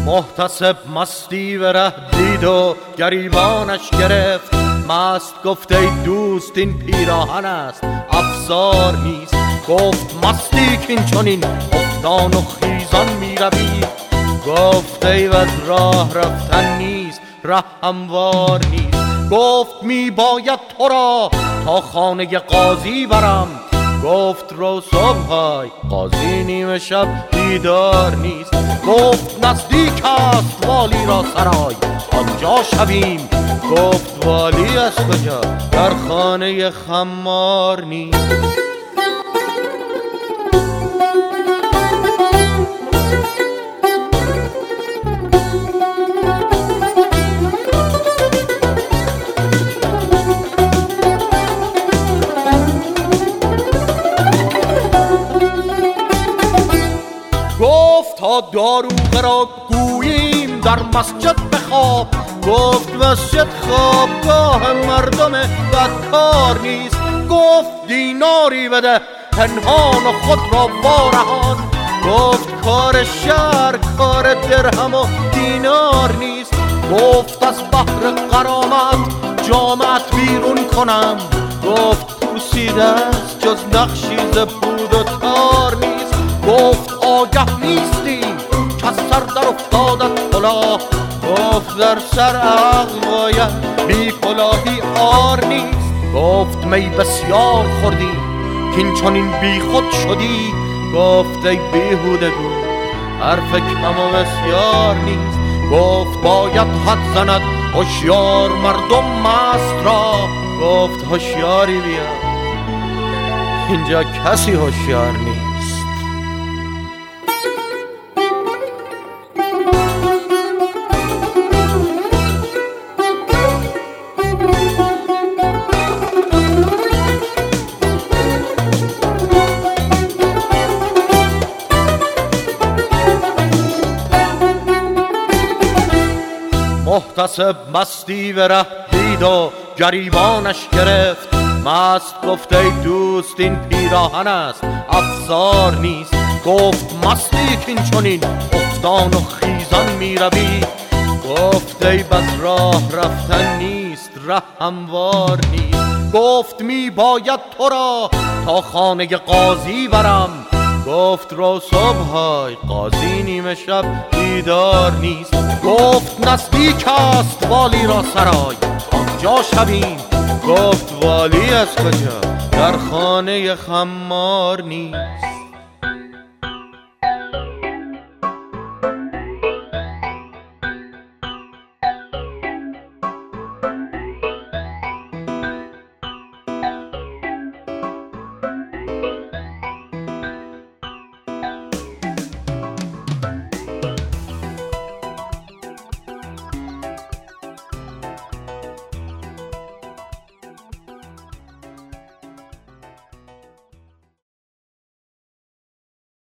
محتسب مستی به ره دید و گریبانش گرفت. مست گفت ای دوست این پیراهن است افسار نیست. گفت مستی کین چنین افتان و خیزان می روی. گفت ای از راه رفتن نیست ره هموار نیست. گفت می باید تو را تا خانه قاضی برم. گفت رو صبحای قاضی نیمه شب دیدار نیست. گفت نزدیک است والی را سرای آنجا شویم. گفت والی از کجا در خانه خمار نیست. گفت تا داروغه را گوییم در مسجد بخواب. گفت مسجد خوابگاه مردم بدکار نیست. گفت دیناری بده پنهان و خود را وارهان. گفت کار شهر کار درهم و دینار نیست. گفت از بحر غرامت جامت بیرون کنم. گفت پوسیده است جز نقشی ز پود و تار نیست. گفت آگه نیستی که سر در افتادت کلاه. گفت در سر عقل باید بی کلاهی آر نیست. گفت می بسیار خوردی کین چنین بی خود شدی. گفت ای بیهودگو حرف کم و بسیار نیست. گفت باید حد زند هوشیار مردم مست را. گفت هوشیاری بیا اینجا کسی هوشیار نیست. محتسب مستی به ره دید و گریبانش گرفت. مست گفت ای دوست این پیراهن است افسار نیست. گفت مستی کین چنین افتان و خیزان می روی. گفت ای بس راه رفتن نیست ره هموار نیست. گفت می باید تو را تا خانه قاضی برم. گفت رو صبحای قاضی نیمه شب دیدار نیست. گفت نزدیک است والی را سرای آنجا شویم. گفت والی از کجا در خانه خمار نیست.